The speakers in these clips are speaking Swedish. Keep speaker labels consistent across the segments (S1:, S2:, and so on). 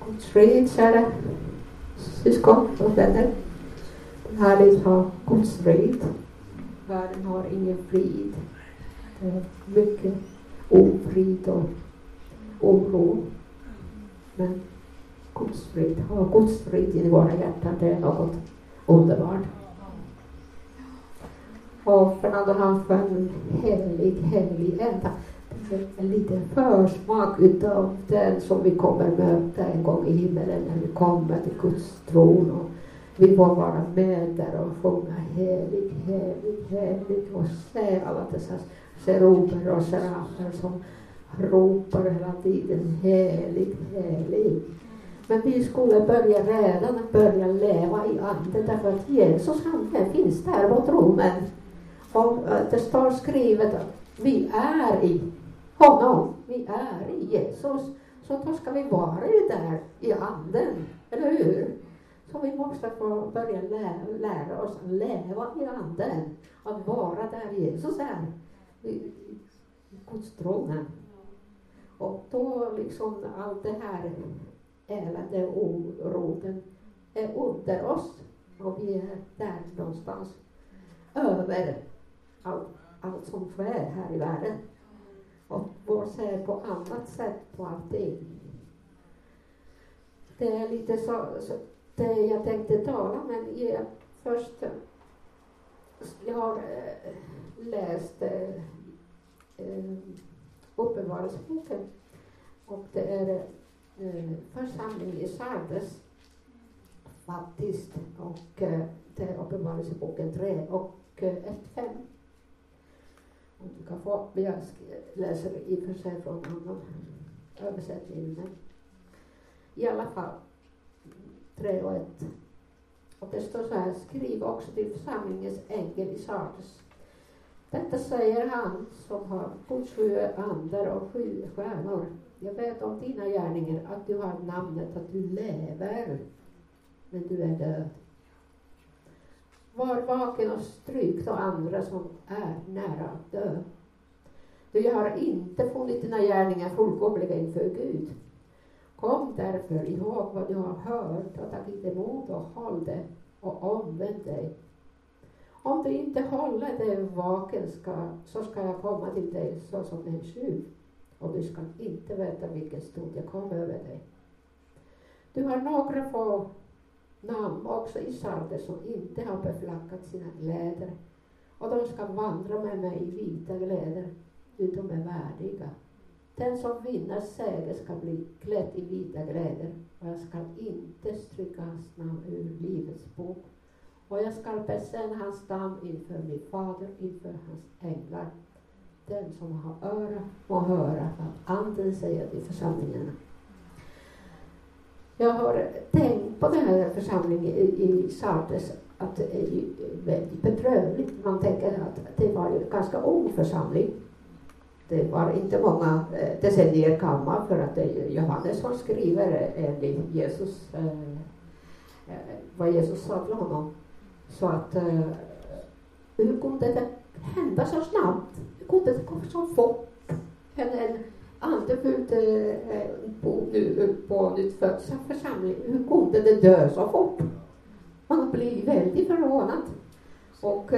S1: Guds frid, kära syskon och vänner. Det är härligt att ha Guds frid. Världen har ingen frid. Det är mycket ofrid och oro. Men Guds frid, ha Guds frid i våra hjärtan, det är något underbart. Och Fernando han för en helig ända. En liten försmak utav den som vi kommer möta en gång i himmelen när vi kommer till Guds tron, och vi får vara med där och sjunga helig, helig, helig och se alla dessa seruber och serafer som ropar hela tiden helig, helig. Men vi skulle redan börja leva i anden, därför att Jesus han finns där på tronen. Och det står skrivet att vi är i honom, vi är i Jesus. Så då ska vi vara där i anden, eller hur? Så vi måste få börja lära oss att leva i anden, att vara där Jesus är, i Guds tronen. Och då liksom allt det här elände och oron är under oss, och vi är där någonstans över allt som sker här i världen. Och vår ser på annat sätt på allting. Det är lite så det jag tänkte tala, men först jag har läst Uppenbarelseboken, och det är församling i Sardes faktiskt, och det är Uppenbarelseboken 3 och 1-5. Om du kan få, jag läser i och för sig från annan översättning, men i alla fall 3 och 1. Och det står så här: skriv också till församlingens ängel i Sardes. Detta säger han som har 7 andar och 7 stjärnor. Jag vet om dina gärningar, att du har namnet att du lever, men du är död. Var vaken och stryk de andra som är nära att dö. Du har inte funnit dina gärningar fullkomliga inför Gud. Kom därför ihåg vad du har hört och tagit emot, och håll det och omvänd dig. Om du inte håller dig vaken så ska jag komma till dig såsom en tjuv, och du ska inte veta vilken stund jag kommer över dig. Du har några få namn också i Sardes som inte har beflackat sina kläder, och de ska vandra med mig i vita kläder, utom är värdiga. Den som vinner seger ska bli klädd i vita kläder, och jag ska inte stryka hans namn ur livets bok, och jag ska bekänna hans namn inför min fader, inför hans änglar. Den som har öra må höra vad anden säger till församlingarna. Jag har tänkt på den här församlingen i Sardes, att det är ju väldigt bedrövligt. Man tänker att det var ju en ganska ung församling. Det var inte många decennier gammal, för att det är Johannes som skriver enligt Jesus, vad Jesus sa till honom. Så att hur kunde det hända så snabbt? Hur kunde det gå så fort? En andefullt på nyttfödd församling, hur kunde det dö så fort? Man blir väldigt förvånad. Och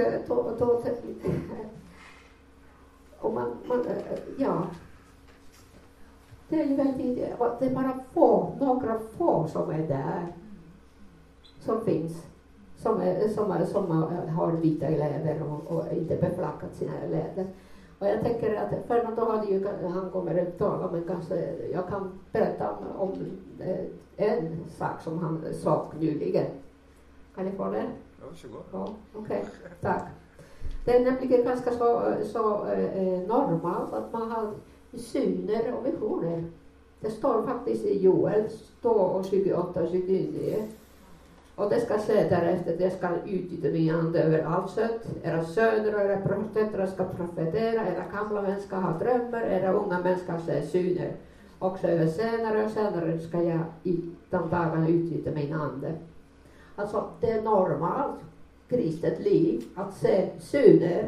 S1: och man ja, det är ju väldigt, det är bara några få som är där, som finns, som har vita kläder och inte beflackat sina kläder. Och jag tänker att Fernando hade ju, han kommer att tala, men kanske jag kan berätta om en sak som han sa nyligen. Kan ni få det?
S2: Varsågod.
S1: Ja, okej, tack. Det är nämligen ganska så normalt att man har syner och visioner. Det står faktiskt i Joel 28 och 29. Och det ska se därefter, det ska utgyta min ande över allt kött. Era söner och era döttrar ska profetera, era gamla män ska ha drömmar, era unga män ska se syner. Också över senare ska jag i de dagarna utgyta min ande. Alltså det är normalt kristet liv att se syner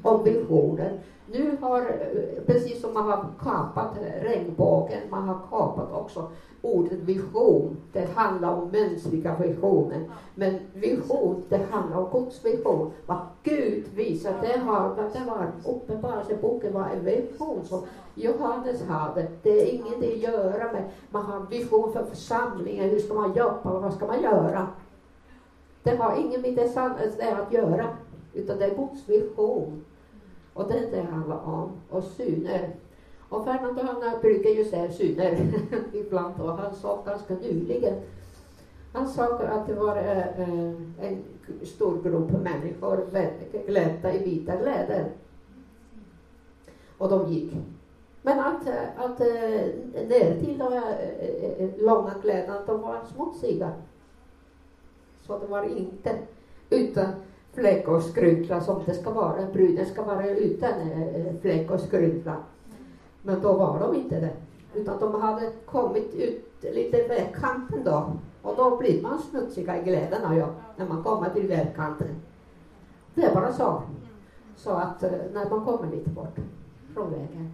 S1: om visionen. Nu har, precis som man har kapat regnbågen, man har kapat också ordet vision. Det handlar om mänskliga visioner. Men vision, det handlar om Guds vision. Vad Gud visar, det var uppenbarelseboken var en vision som Johannes hade. Det är ingenting att göra med. Man har en vision för församlingen. Hur ska man jobba? Vad ska man göra? Det har ingen med det att göra. Utan det är Guds vision. Och det handlar om. Och syner. Och Fernando han brukar ju säga syner ibland. Och han sa ganska nyligen. Han sa att det var en stor grupp människor klädda i vita kläder. Och de gick. Men att ner till långa kläderna, de var smutsiga. Så det var inte utan fläck och skrynkla som det ska vara. Bruden ska vara utan fläck och skrynkla. Men då var de inte det. Utan de hade kommit ut lite vägkanten då. Och då blir man smutsiga i kläderna när man kommer till vägkanten. Det är bara så. Så att när man kommer lite bort från vägen.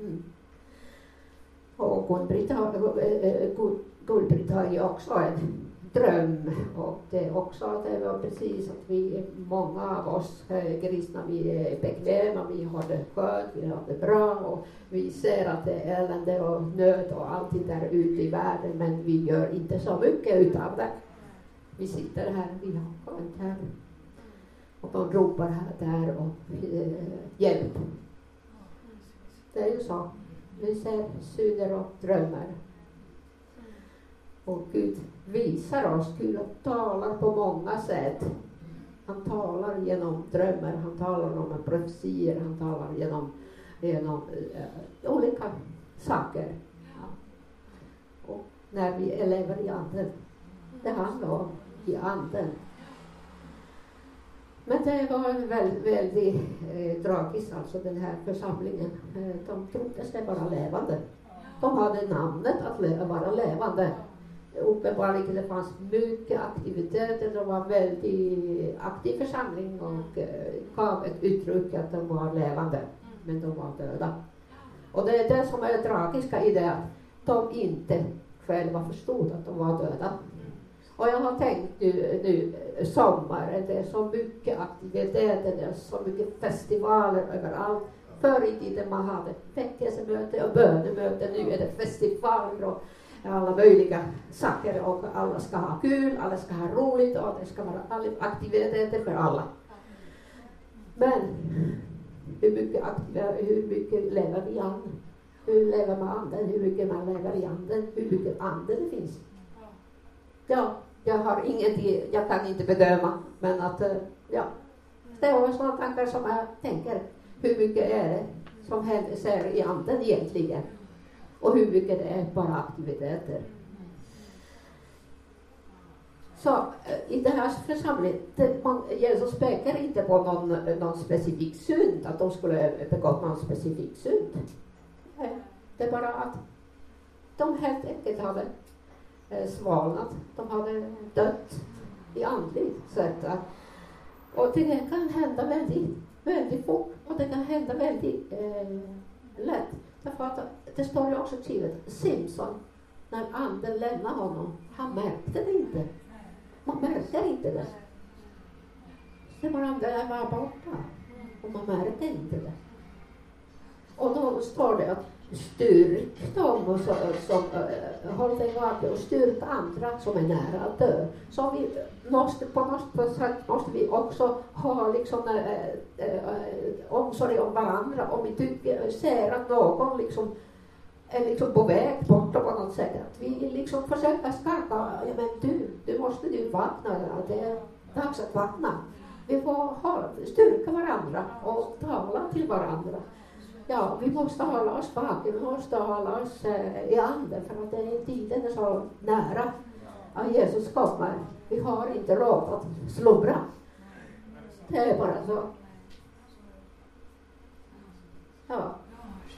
S1: Och Gullbritt har ju också en dröm. Och det är också det var precis att vi, många av oss kristna, vi är bekväma, vi har det skönt, vi har det bra och vi ser att det är elände och nöd och allt där ute i världen, men vi gör inte så mycket utav det. Vi sitter här, vi har skönt här och de ropar här där och hjälp. Det är ju så. Vi ser syner och drömmar. Och Gud visar oss, Gud talar på många sätt. Han talar genom drömmar, han talar om profetier, han talar genom olika saker. Ja. Och när vi lever i anden, det handlar om i anden. Men det var väldigt tragiskt, alltså den här församlingen. De trodde sig vara levande. De hade namnet att vara levande. Uppenbarligen det fanns mycket aktiviteter. Det var en väldigt aktiv församling och gav ett uttryck att de var levande. Men de var döda. Och det är det som är det tragiska i det, att de inte själva förstod att de var döda. Och jag har tänkt nu sommar, det är så mycket aktiviteter, det är så mycket festivaler överallt. Förr i tiden man hade väckelsemöte och bönemöte, nu är det festivaler och alla möjliga saker och alla ska ha kul, alla ska ha roligt och det ska vara alla aktiviteter för alla. Men hur mycket lever vi i anden? Hur lever man anden? Hur mycket man lever i anden? Hur mycket anden det finns? Ja, jag kan inte bedöma, men att det var sådana tankar som jag tänker. Hur mycket är det som händer i anden egentligen? Och hur mycket det är bara aktiviteter. Så i den här församlingen, Jesus pekar inte på någon specifik synd, att de skulle begått någon specifik synd. Nej, det är bara att de helt enkelt hade svalnat. De hade dött i andligt sätt. Och det kan hända väldigt fort. Och det kan hända väldigt lätt. Därför att det står ju också skrivet, Simson, när anden lämnar honom, han märkte det inte. Man märker inte det. Det var anden var borta. Och man märker inte det. Och då står det att styrk dem som håller sig vaken och styrk andra som är nära att dö. Så vi måste på något sätt måste vi också ha liksom omsorg om varandra. Om vi ser att någon liksom är liksom på väg bort på något sätt. Att vi liksom försöker skaka, men du måste vakna. Det är dags att vakna. Vi får styrka varandra och tala till varandra. Ja, vi måste hålla oss vaken, vi måste hålla oss i anden, för att tiden är så nära att Jesus kommer. Vi har inte råd att slumra. Det är bara så. Ja.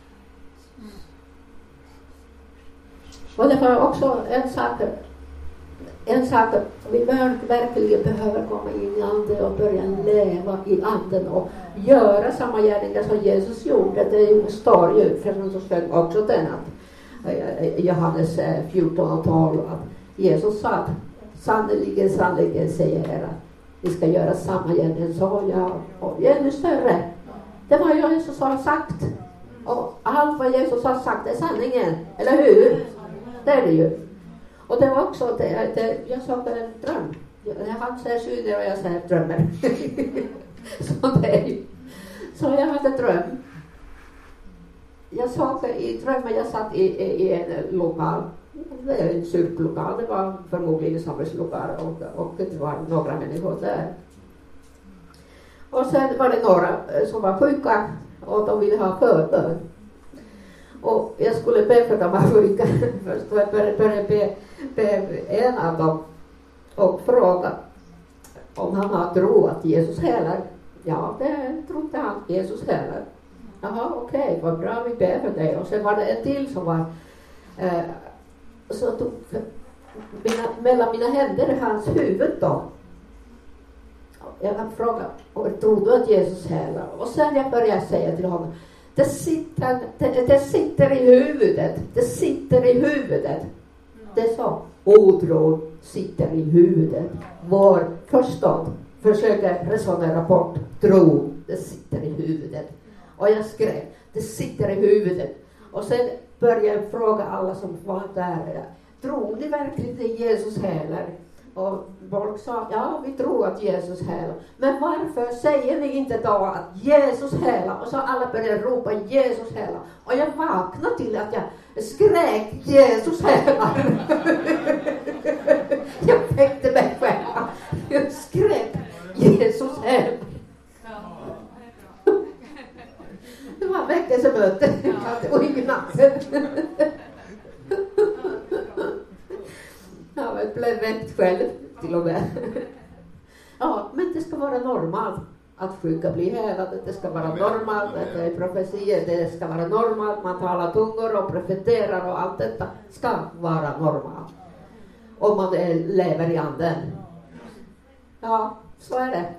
S1: Och det var också en sak en sak att vi verkligen behöver komma in i anden och börja leva i anden och göra samma gärningar som Jesus gjorde. Det står ju, för så stod också den att Johannes 14 och 12 att Jesus sa att sannoliken säger er att vi ska göra samma gärningar som jag och ännu större. Det var ju Jesus har sagt. Och allt vad Jesus har sagt är sanningen, eller hur? Det är det ju. Och det var också, jag såg en dröm. Han säger syner och jag säger drömmer. Så det är ju. Så jag hade dröm. Jag såg i drömmen, jag satt i en lokal. Det är en kyrklokal, det var förmodligen samhällslokal och det var några människor där. Och sen var det några som var sjuka och de ville ha förbön. Och jag skulle be för de här sjuka. Först jag började be en av dem och fråga om han har tro att Jesus helar. Ja, det trodde han. Jesus helar. Jaha, okej, vad bra, vi ber för dig. Och sen var det en till som var så tog mellan mina händer i hans huvud då. Jag kan fråga, tror du att Jesus helar? Och sen jag började säga till honom, det sitter i huvudet. Det sitter i huvudet. Det är så. Otro sitter i huvudet. Vår förstånd försöker resonera bort. Tro, det sitter i huvudet. Och jag skrev, det sitter i huvudet. Och sen började jag fråga alla som var där. Tror ni verkligen att Jesus helar? Och folk sa, ja, vi tror att Jesus helar. Men varför säger ni inte då att Jesus helar? Och så alla började ropa Jesus helar. Och jag vaknade till att jag skrek Jesus helar. Jag väckte mig själv. Jag skrek Jesus helar. Det var väckelsemöte. Och ingen natten. Jag blev väckt själv till och med. Ja, men det ska vara normalt att sjuka blir helade. Det ska vara normalt att det är profetier. Det ska vara normalt. Man talar tungor och profeterar och allt detta ska vara normalt. Om man lever i anden. Ja, så är det.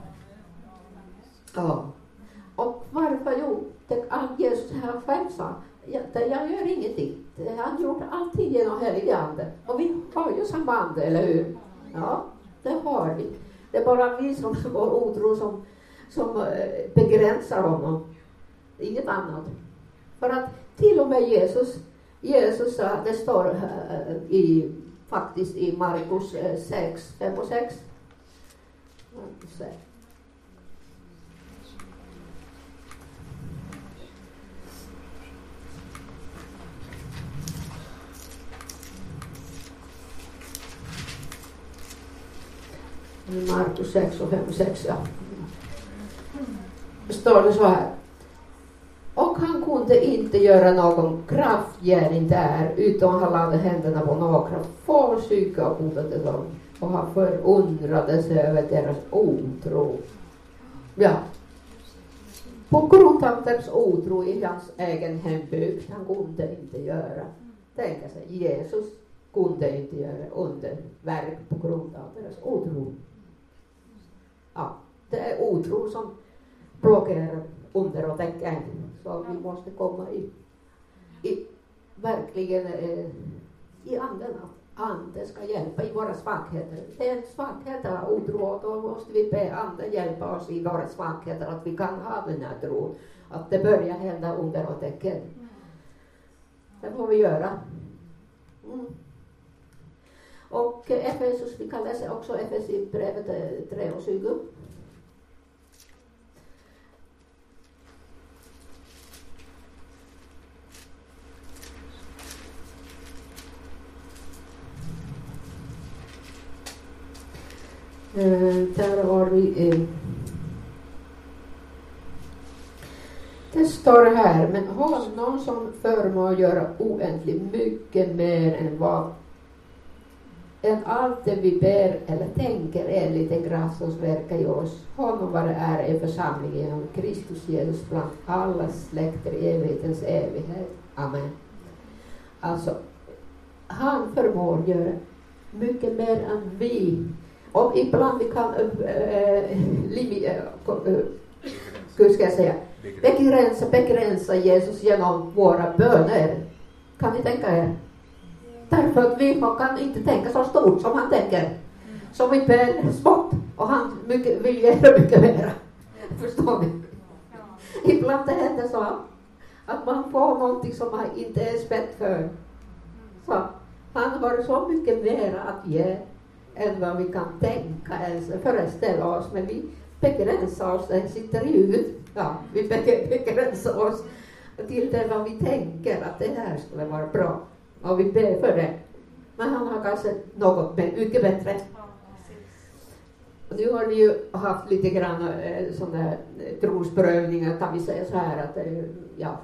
S1: Ja. Och varför? Jo, Jesus här själv sa. Jag gör ingenting. Han gjorde allting genom heliga ande. Och vi har ju samma ande, eller hur? Ja, det har vi. Det är bara vi som vår otro som begränsar honom. Inget annat. För att till och med Jesus sa, det står faktiskt i Markus 6, 5 och 6. Markus 6 och 5 och 6, ja. Står det så här. Och han kunde inte göra någon kraftgärning där utan han lade händerna på några få sjuka och botade dem. Och han förundrade sig över deras otro. Ja. På grund av deras otro i hans egen hembygd, han kunde inte göra. Tänka sig, Jesus kunde inte göra underverk på grund av deras otro. Ja, det är otro som blockerar under och tecken. Så vi måste komma i verkligen i anden. Anden ska hjälpa i våra svagheter. Det är en svaghet av otro och då måste vi be anden hjälpa oss i våra svagheter att vi kan ha den här tron. Att det börjar hända under och tecken. Det får vi göra. Och Efesus, vi kan läsa också Efesierbrevet 3:20. Där har vi det står här, men honom som förmår göra oändligt mycket mer än allt det vi ber eller tänker enligt den kraft som verkar i oss. Honom var är i församlingen genom Kristus Jesus bland alla släkter i evighetens evighet. Amen. Alltså, han förmår göra mycket mer än vi. Och ibland vi kan hur ska jag säga, begränsa Jesus genom våra böner. Kan ni tänka er? Därför att vi kan inte tänka så stort som han tänker. Så vi ber smått och han vill göra mycket mer. Förstår ni? Ibland det händer så att man får någonting som man inte är spätt för. Så han har så mycket mer att ge än vad vi kan tänka ens föreställa oss. Men vi begränsar oss, det sitter i huvudet. Ja, vi begränsar oss till det vad vi tänker att det här skulle vara bra. Och vi ber för det. Men han har kanske något mycket bättre. Och nu har vi ju haft lite grann sådana trosprövningar, kan vi säga så här att ja,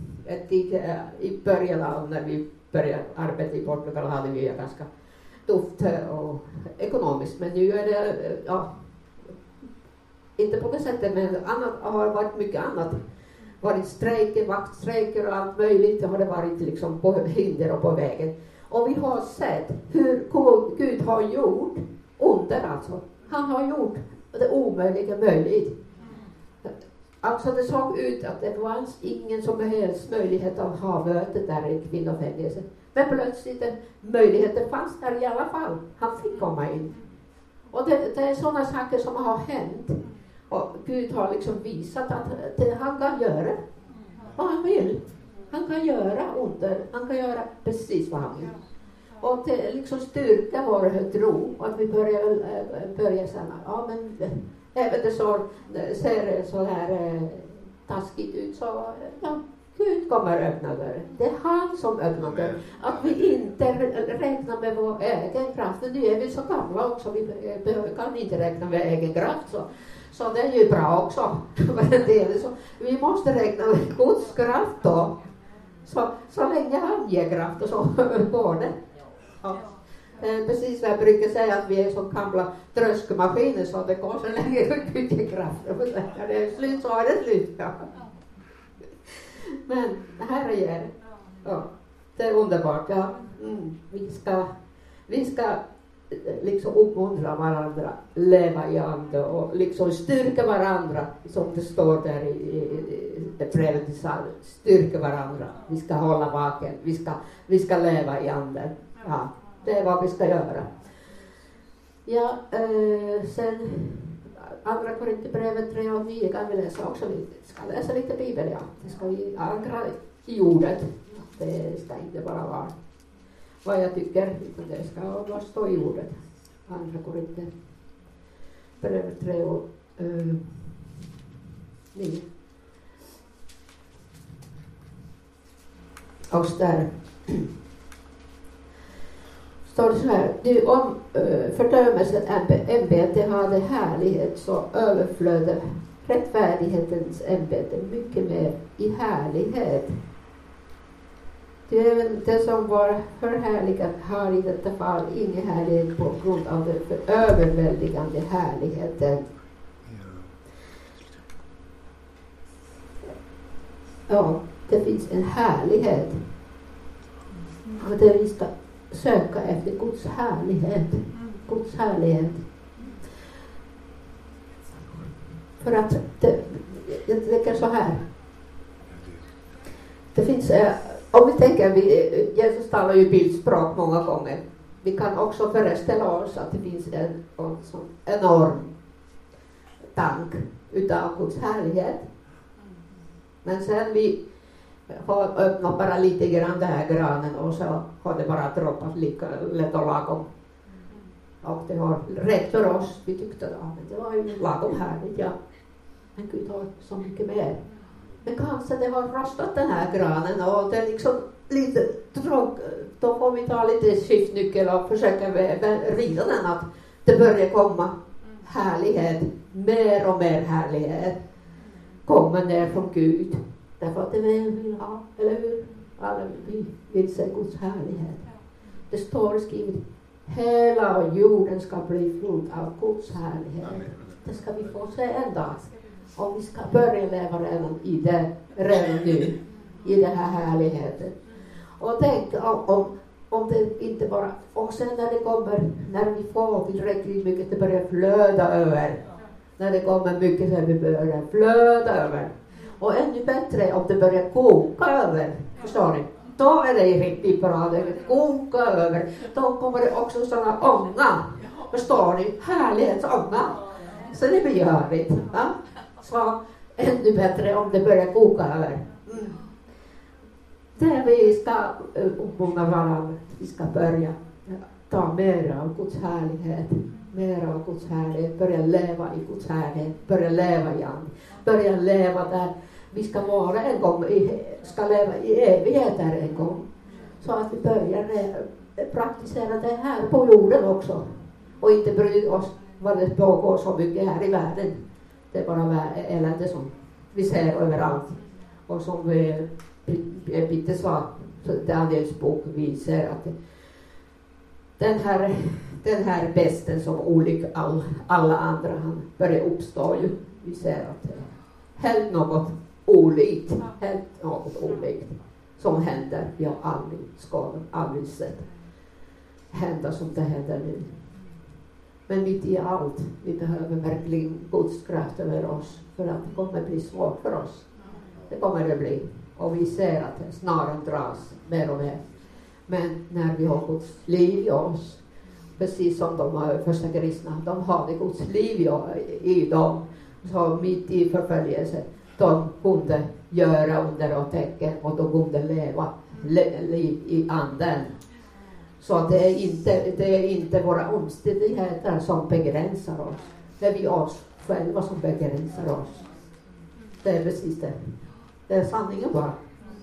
S1: i början av när vi började arbeta i Portugal hade vi ju ganska tufft och ekonomiskt, men nu är det ja, inte på det sättet, men annat har varit mycket annat. Varit strejker, vaktstrejker och allt möjligt. Det har det varit liksom på hinder och på vägen. Och vi har sett hur Gud har gjort under alltså. Han har gjort det omöjliga möjligt. Alltså det såg ut att det fanns ingen som helst möjlighet att ha mötet där i kvinnofängelset. Men plötsligt möjligheten fanns där i alla fall. Han fick komma in. Och det är sådana saker som har hänt. Och Gud har liksom visat att han kan göra vad han vill. Han kan göra under. Han kan göra precis vad han vill. Och det liksom styrka vår tro. Och att vi börjar säga, ja men även det ser så här taskigt ut så ja, Gud kommer öppna dörren. Det är han som öppnar dörren. Att vi inte räknar med vår egen kraft. Nu är vi så gamla också. Vi kan inte räkna med egen kraft. Så det är ju bra också. Så vi måste räkna med Guds kraft då. Så länge han ger kraft och så går det. Ja. Precis vad jag brukar säga, att vi är som gamla tröskmaskiner, så det går så länge Gud ger kraft. När det är slut så är det slut. Ja. Men Herre ger. Ja, det är underbart. Ja. Vi ska liksom uppmuntra varandra, leva i ande och liksom styrka varandra, som det står där i brevet till Psalmen. Styrka varandra. Vi ska hålla vaken. Vi ska leva i ande. Ja, det är vad vi ska göra. Ja, sen andra Korinthierbrevet 3:9 kan vi läsa också lite. Vi ska läsa lite Bibel, ja. Det ska vi ankra i ordet. Det ska inte bara vara vad jag tycker, utan det ska bara stå i ordet. Andra Korinthierbrevet 3:9. Och där står det så här: du om fördömelsen ämbete hade härlighet, så överflödde rättfärdighetens ämbete mycket mer i härlighet. Även det som var förhärligat har i detta fall ingen härlighet på grund av den överväldigande härligheten. Ja, det finns en härlighet. Och det vi ska söka efter Guds härlighet. Guds härlighet. För att jag tänker så här. Det finns, om vi tänker, Jesus talar ju bildspråk många gånger. Vi kan också föreställa oss att det finns en sån enorm tank utav Guds härlighet. Men sen vi har öppnat bara lite grann den här granen, och så har det bara droppat lika lätt och lagom. Och det har rätt för oss. Vi tyckte att det var ju lagom härligt, ja. Men Gud har så mycket mer. Men kanske det har rostat den här granen, och det är liksom lite tråk. Då får vi ta lite skiftnyckel och försöka rida den, att det börjar komma härlighet. Mer och mer härlighet kommer ner från Gud. Därför att det vi vill ha, eller hur? Alla vi vill se Guds härlighet. Det står skrivet: hela jorden ska bli full av Guds härlighet. Det ska vi få se en dag. Och vi ska börja leva redan nu, i den här härligheten. Och tänk om Om det inte bara, och sen när vi får tillräckligt mycket, det börjar flöda över. När det kommer mycket så vi börjar flöda över. Och ännu bättre om det börjar koka över, förstår ni? Då är det riktigt bra, det koka över. Då kommer det också sådana ånga, förstår ni? Härlighetsånga. Så det blir görligt. Ja? Så ännu bättre om det börjar koka över. Där vi ska uppmuntra varandra, vi ska börja ta mer av Guds härlighet. Mer av Guds härlighet, börja leva i Guds härlighet, börja leva i and. Börja leva där vi ska vara en gång, ska leva i evigheter en gång. Så att vi börjar praktisera det här på jorden också. Och inte bry oss vad det pågår så mycket här i världen. Det är bara elände som vi ser överallt. Och som Bitte sa, Daniels bok visar att den här besten som olik alla andra, han börjar uppstå ju. Vi ser att det är helt något olikt som händer. Vi har aldrig sett hända som det händer nu. Men mitt i allt, vi behöver verkligen Guds kraft över oss, för att det kommer bli svårt för oss. Det kommer det bli. Och vi ser att snaran dras mer och mer. Men när vi har Guds liv i oss, precis som de första kristna, de hade Guds liv i dem. Så mitt i förföljelse, de kunde göra under och tecken, och de kunde leva liv i anden. Så det är inte våra omständigheter som begränsar oss. Det är vi oss själva som begränsar oss. Det är precis det. Det är sanningen bara.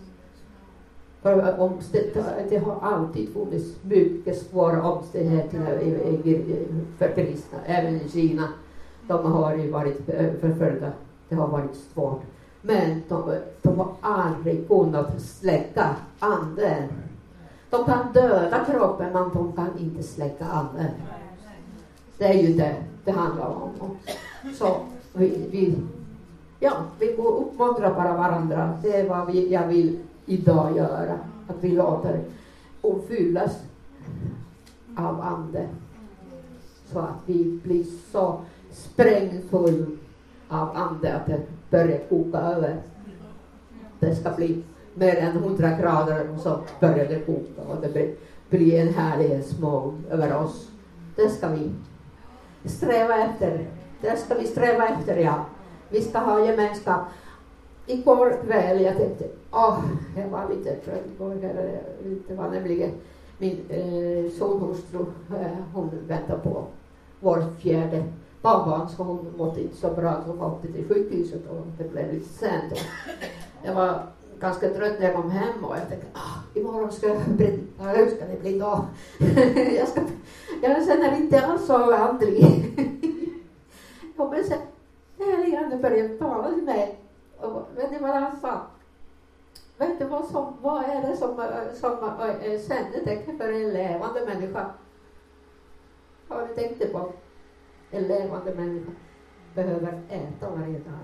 S1: För det har alltid funnits mycket svåra omständigheter för kristna. Även i Kina. De har ju varit förföljda. Det har varit svårt. Men de har aldrig kunnat släcka anden. De kan döda kroppen, men de kan inte släcka anden. Det är ju det handlar om. Så vi går uppmuntra bara varandra. Det är vad jag vill idag göra. Att vi låter uppfyllas av ande. Så att vi blir så sprängfull av ande att det börjar koka över. Det ska bli mer än 100 grader och så börjar det koka. Och det blir en härlighetsmoln över oss. Det ska vi sträva efter. Ja. Vi ska ha gemenskap. Igår kväll, jag tänkte, jag var lite trött igår. Det var nämligen min sonhustru, hon väntade på vår 4:e barnbarn, så hon mådde inte så bra, så hon åkte till sjukhuset och det blev lite sent. Jag var ganska trött när jag kom hem och jag tänkte, imorgon ska det bli då. Jag känner inte alls så andlig. Men sen Heligande började tala till mig. Och vet ni vad han sa? Vet du vad är det som kännetecken för en levande människa? Har du tänkt på? En levande människa behöver äta varje dag.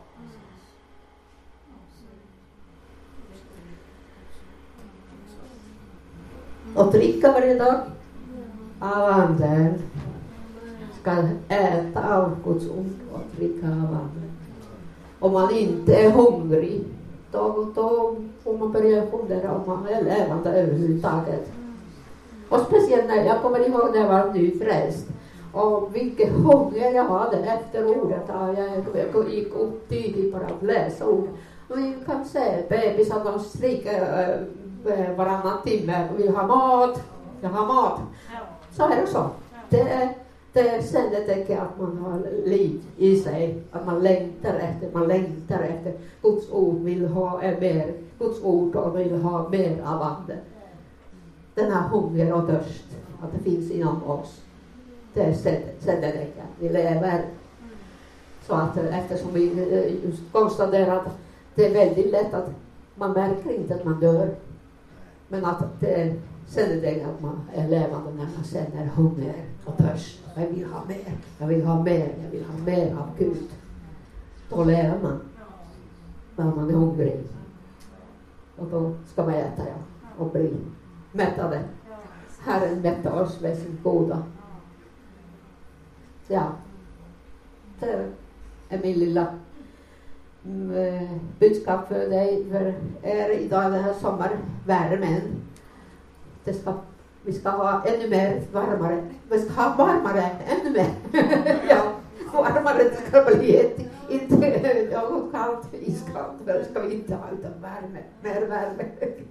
S1: Och dricka varje dag av anden. Ska äta av Guds ord och dricka av anden. Om man inte är hungrig, då får man börja fundera om man är levande överhuvudtaget. Och speciellt när jag kommer ihåg när jag var nyfrälst. Och vilken hunger jag hade efter ordet. Jag gick upp tidigt bara att läsa ord. Och vi kan se bebisar, de skriker varannan timme. Och vill ha mat. Jag har mat. Så är det så. Det kännetecken att man har liv i sig. Att man längtar efter. Guds ord vill ha mer. Guds ord och vill ha mer av anden. Den här hunger och törst. Att det finns inom oss. Det är kännetecken. Vi lever. Så att eftersom vi just konstaterar att det är väldigt lätt att man märker inte att man dör. Men att det kännetecken att man är levande när man känner hunger och törst. Jag vill ha mer av Gud. Då lever man. När man är hungrig. Och då ska man äta och bli mättade. Herren mätta oss med sin goda. Ja, det är min lilla budskap för dig, för er idag den här sommarvärmen. Vi ska ha ännu mer varmare. Vi ska ha varmare ännu mer. Ja, varmare det ska bli inte något kallt, iskallt. Det ska vi inte ha utan värme, mer värme.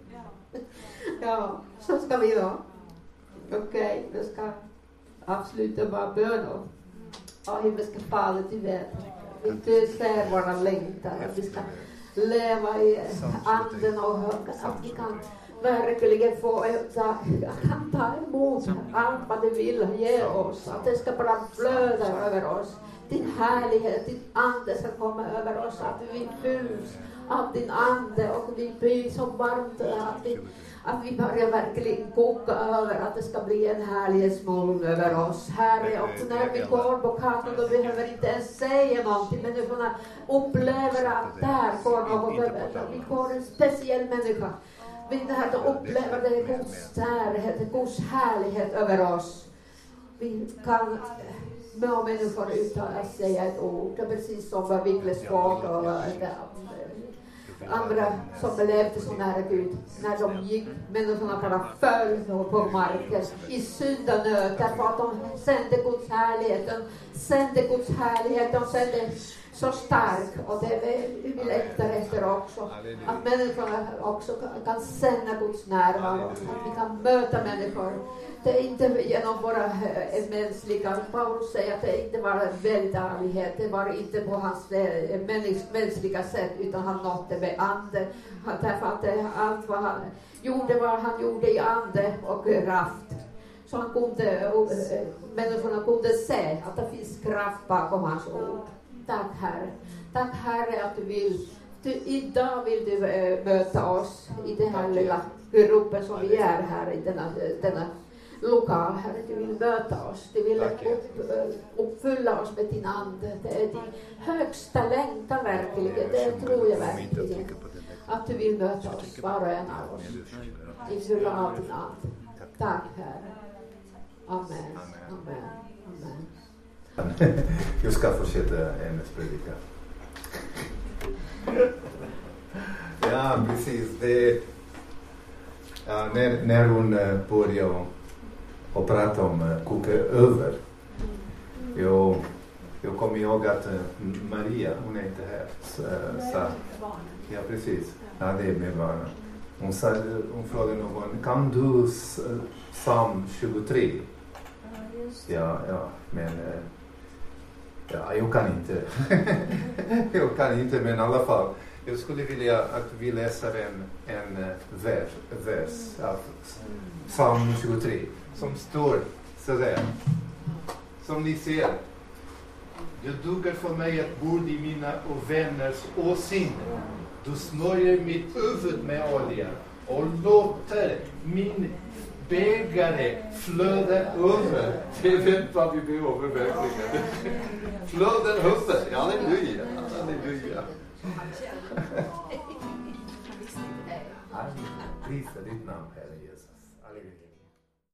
S1: Ja, så ska vi då. Okej, vi ska avsluta med bön och himmelska Fader, du vet. Du ser våra längtan, att vi ska leva i anden och att vi kan verkligen få kan ta emot allt vad du vill ge oss. Att det ska bara flöda över oss. Din härlighet, din ande ska komma över oss. Att vi fylls av din ande och vi blir så varmt att vi börjar verkligen koka över, att det ska bli en härlighetsmoln över oss. Herre, och när vi går på gatan då behöver vi inte ens säga någonting. Människorna upplever att där går något över. Vi går en speciell människa. Vi upplever det Guds närhet, Guds härlighet över oss. Vi kan med människor utan att säga ett ord. Det är precis som var Wigglesvård och andra som levde så nära Gud. När de gick, människorna bara föll på marken i syndanöd. Därför att de sände Guds härlighet. De sände så stark. Och det är vi längtar efter också. Att människorna också kan sända Guds närvaro. Att vi kan möta människor. Det är inte genom våra mänskliga. Paulus säger att det inte var vältalighet. Det var inte på hans mänskliga sätt. Utan han nådde med anden. Därför att allt vad han gjorde i ande och kraft. Så han människorna kunde se att det finns kraft bakom hans ord. Tack Herre. Tack Herre att idag vill du möta oss i den här lilla gruppen som vi är här i denna lokal. Herre, du vill möta oss. Du vill uppfylla oss med din ande. Det är din högsta längtan verkligen. Det tror jag verkligen. Att du vill möta oss, var och en av oss. I fylla av din ande. Tack Herre. Amen. Amen. Amen.
S2: Jag ska fortsätta hennes predika. Ja, precis. När hon började och prata om koka över. Jag kommer ihåg att Maria, hon är inte här, sa, ja precis, ja det är med barnen. Hon frågade någon, kan du psalm 23? Ja, men jag kan inte. Jag kan inte, men i alla fall. Jag skulle vilja att vi läser en vers av psalm 23 som står så där. Som ni ser. Det duger för mig att bord i mina och vänners åsyn. Du smörjer mitt huvud med olja och låter min bägare flöda över. Det vet vad vi behöver verkligen. Flöda över. Halleluja. Halleluja. Prisa ditt namn, Herre Jesus. Halleluja.